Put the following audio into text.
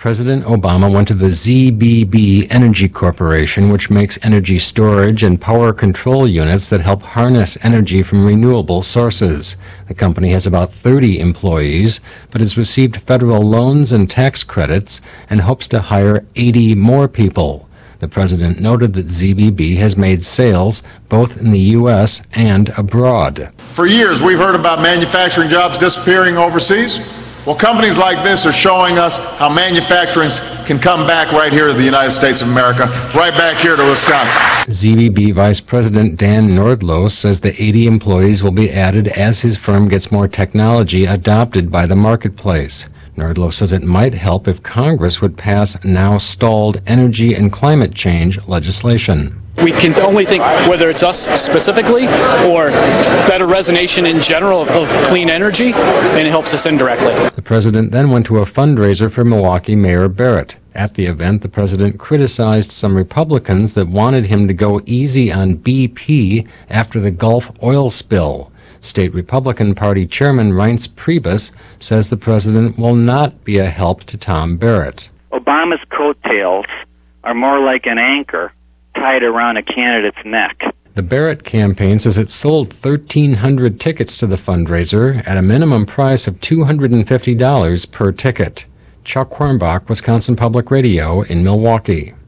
President Obama went to the ZBB Energy Corporation, which makes energy storage and power control units that help harness energy from renewable sources. The company has about 30 employees, but has received federal loans and tax credits and hopes to hire 80 more people. The president noted that ZBB has made sales both in the U.S. and abroad. For years, we've heard about manufacturing jobs disappearing overseas. Well, companies like this are showing us how manufacturing can come back right here to the United States of America, right back here to Wisconsin. ZBB Vice President Dan Nordlow says the 80 employees will be added as his firm gets more technology adopted by the marketplace. Nordlow says it might help if Congress would pass now stalled energy and climate change legislation. We can only think whether it's us specifically or better resonation in general of clean energy, and it helps us indirectly. The president then went to a fundraiser for Milwaukee Mayor Barrett. At the event, the president criticized some Republicans that wanted him to go easy on BP after the Gulf oil spill. State Republican Party Chairman Reince Priebus says the president will not be a help to Tom Barrett. Obama's coattails are more like an anchor tied around a candidate's neck. The Barrett campaign says it sold 1,300 tickets to the fundraiser at a minimum price of $250 per ticket. Chuck Quirmbach, Wisconsin Public Radio in Milwaukee.